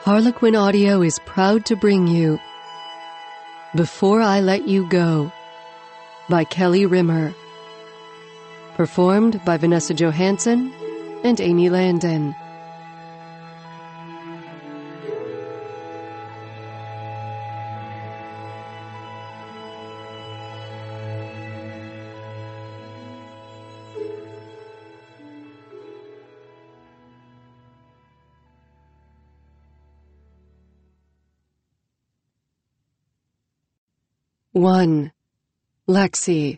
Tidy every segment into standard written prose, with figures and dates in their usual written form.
Harlequin Audio is proud to bring you Before I Let You Go by Kelly Rimmer. Performed by Vanessa Johansson and Amy Landon. One. Lexi.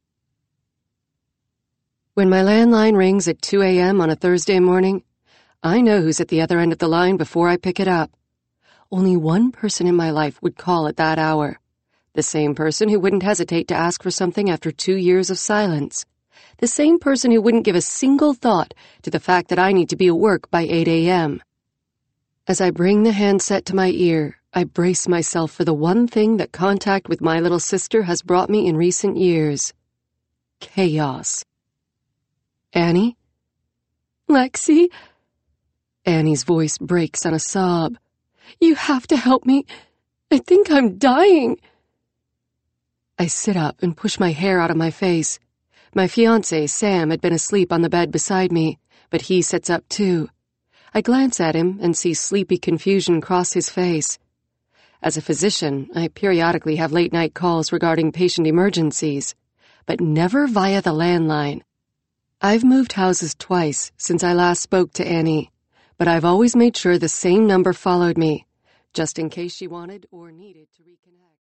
When my landline rings at 2 a.m. on a Thursday morning, I know who's at the other end of the line before I pick it up. Only one person in my life would call at that hour. The same person who wouldn't hesitate to ask for something after 2 years of silence. The same person who wouldn't give a single thought to the fact that I need to be at work by 8 a.m. As I bring the handset to my ear, I brace myself for the one thing that contact with my little sister has brought me in recent years. Chaos. Annie? Lexi? Annie's voice breaks on a sob. You have to help me. I think I'm dying. I sit up and push my hair out of my face. My fiancé, Sam, had been asleep on the bed beside me, but he sits up too. I glance at him and see sleepy confusion cross his face. As a physician, I periodically have late-night calls regarding patient emergencies, but never via the landline. I've moved houses twice since I last spoke to Annie, but I've always made sure the same number followed me, just in case she wanted or needed to reconnect.